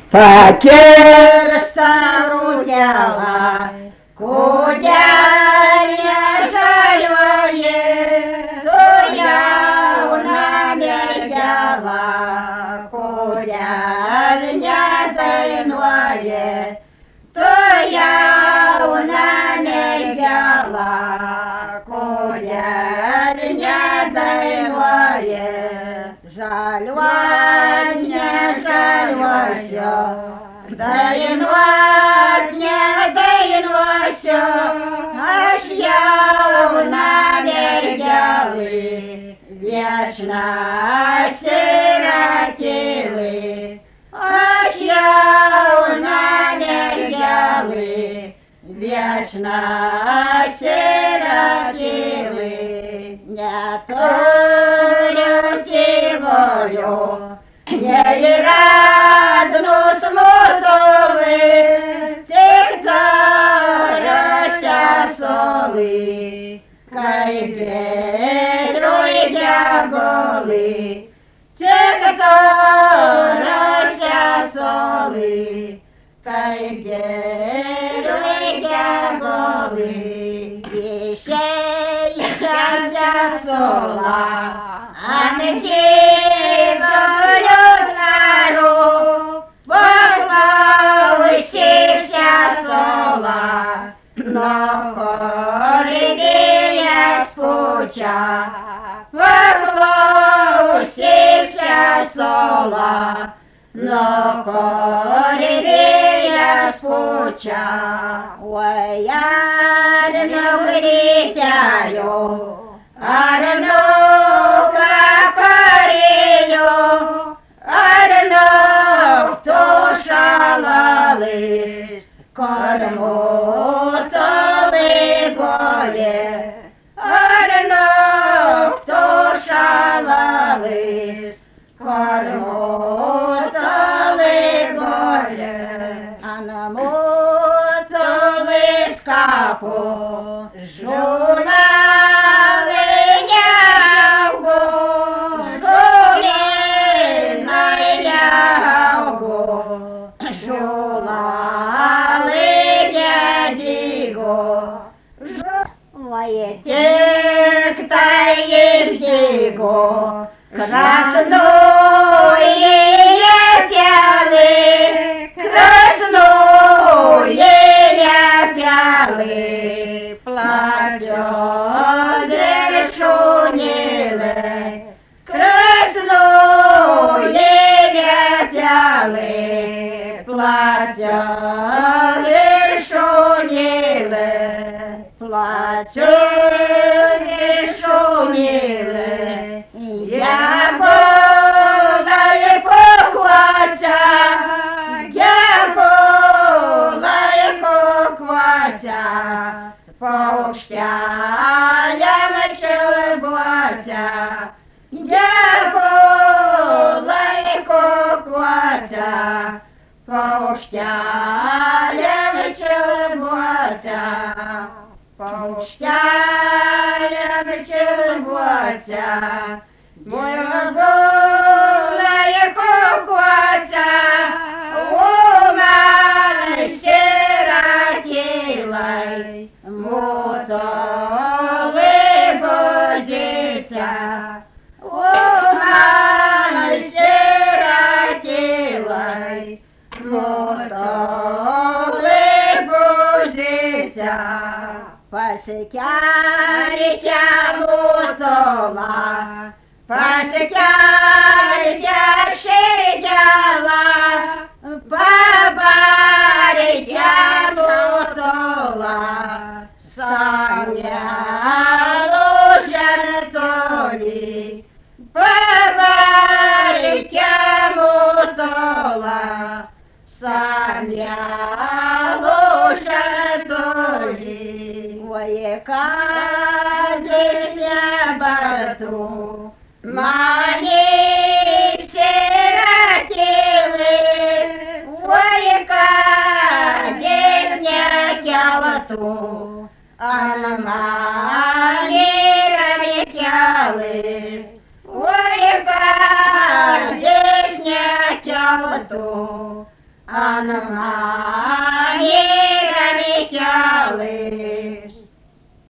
Fakir старутела, кудяня жальвое, то я унамердяла, кудяня тайное, то я унамердяла, кудяня тайное, жальвать не жальвася. Даєнвась, не даєнвася, аж я унамердяли, вічно сиротіли, аж я унамердяли, вічно сиротіли, не торюті волю, не радну смотоли, тектарася соли, кай геруя голи, тектарася соли, кай геруя голи, іще щастя сола, а не ті но коридія спуча, поклосився сола, но коридія спуча, ой, арно грітялю, арно какарілю, арно хто шалалис, корму гоє, арно хто шалалис, кормотали гоє, а намотали скапу, жунали нявгу, жуліна нявгу, жулали дядіго, моє тектаєвдіго, красної п'яли, красної п'яли, платьо вершуніле, красної п'яли, платьо вершуніле, плачу вишуніле, я була як кваця, я була як кваця, повштяля мечили блаця, я була як кваця, повштяля мечили блаця, повштяля мечили блаця, моя гола як кваця, у мене сиротілай, мотоли бодіться, у мене сиротілай, мотоли бодіться, пасикяриця мотола, пасикяриця шидяла, бабариця мотола, саня лужанатолі, бабариця мотола, саня лужанатолі, ой, кадесня барту, мені сиротілись, ой, кадесня кялату, а на мені ранікялись, ой, кадесня кялату, अनमाये रने क्या वे